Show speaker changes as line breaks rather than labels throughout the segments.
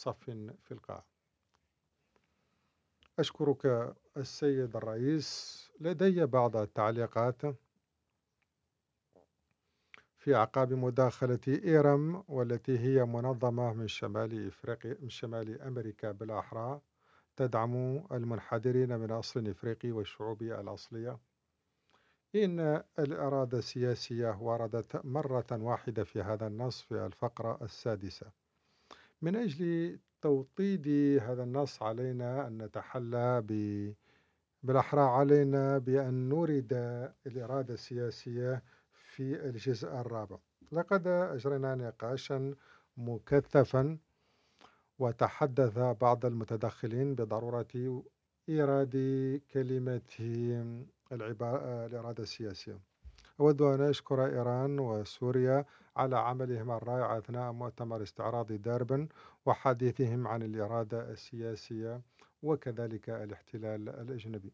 صف في القاعة. أشكرك السيد الرئيس. لدي بعض التعليقات في أعقاب مداخلة إيرام، والتي هي منظمة من شمال إفريقيا، من شمال أمريكا بالأحرى، تدعم المنحدرين من أصل إفريقي والشعوب الأصلية. إن الإرادة السياسية وردت مرة واحدة في هذا النص في الفقرة السادسة. من أجل توطيد هذا النص علينا أن نتحلى بالأحرى علينا بأن نورد الإرادة السياسية في الجزء الرابع. لقد أجرينا نقاشا مكثفا، وتحدث بعض المتدخلين بضرورة إيراد كلمة الإرادة السياسية. أود أن أشكر إيران وسوريا على عملهما الرائع أثناء مؤتمر استعراض داربن وحديثهم عن الإرادة السياسية وكذلك الاحتلال الأجنبي.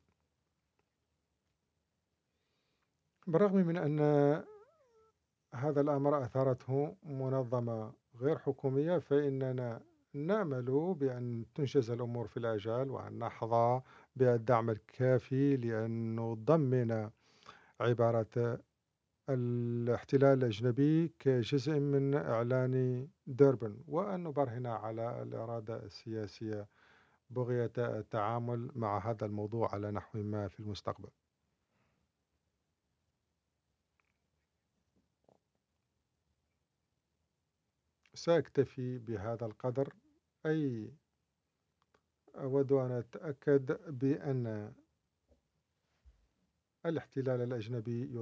بالرغم من أن هذا الأمر أثارته منظمة غير حكومية، فإننا نأمل بأن تنجز الأمور في العجال، وأن نحظى بالدعم الكافي لأن نضمن عبارة الاحتلال الأجنبي كجزء من إعلان ديربن، وأن نبرهن على الإرادة السياسية بغية التعامل مع هذا الموضوع على نحو ما في المستقبل. سأكتفي بهذا القدر. أي أود أن أتأكد بأن الاحتلال الأجنبي